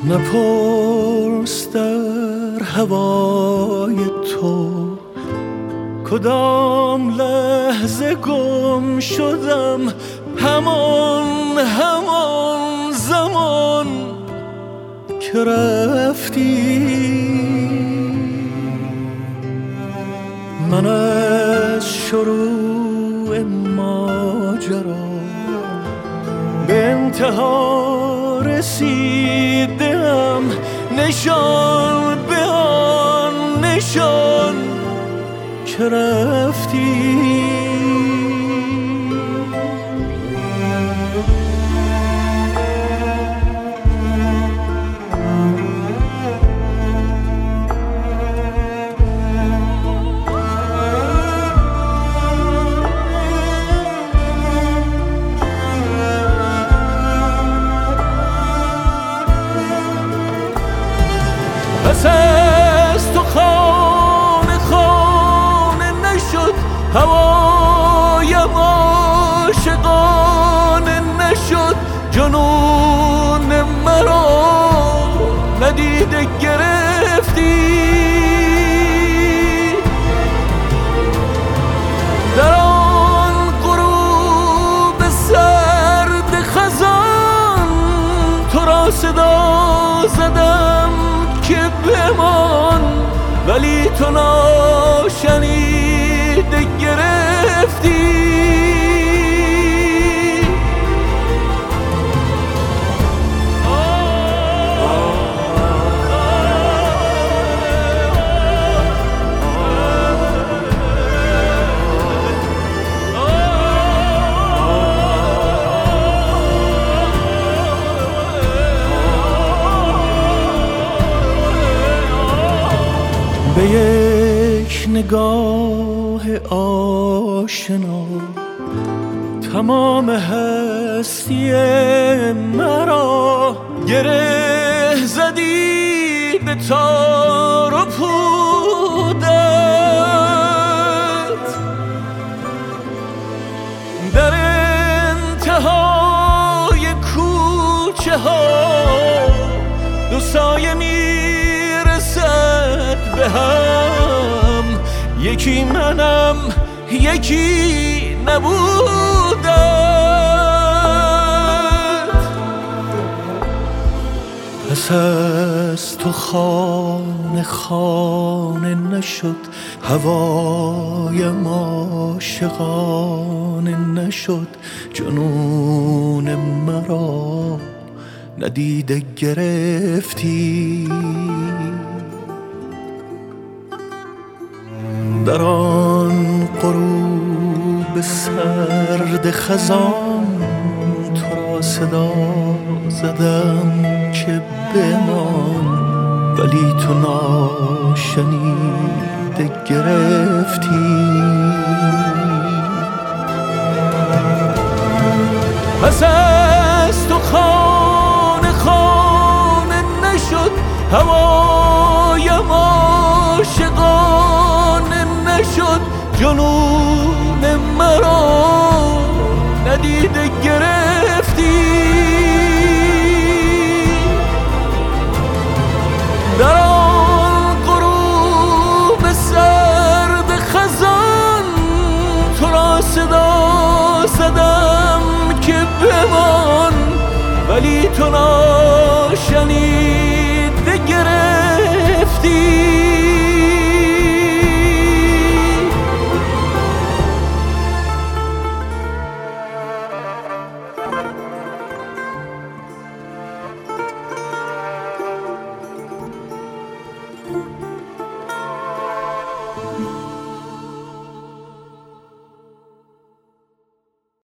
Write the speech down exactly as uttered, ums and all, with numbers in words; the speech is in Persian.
نپرس در هوای تو کدام لحظه گم شدم، همان همان زمان که رفتی. من از شروع ماجرا به انتها رسیدم، نشان به آن نشان که رفتی. پس از تو خانه خانه نشد، هوایم عاشقانه نشد، جنون مرا ندیده گرفتی. در آن غروب سرد خزان تو را صدا زدم که بمان، ولی تو ناشنیده گرفتی. به یک نگاه آشنا تمام هستی مرا گره زدی به تار و پودت. در انتهای کوچه ها دو سایه میرسد به هم، یکی منم یکی نبودت. پس از تو خانه خانه نشد، هوایم عاشقانه نشد، جنون مرا ندیده گرفتی. در آن غروب سرد خزان تو را صدا زدم که بمان، ولی تو ناشنیده گرفتی. پس از تو خانه خانه نشد، هوایم عاشقانه نشد، جنون مرا ندیده گرفتی. در آن غروب سرد خزان تو را صدا زدم که بمان، ولی تو ناشنیده گرفتی.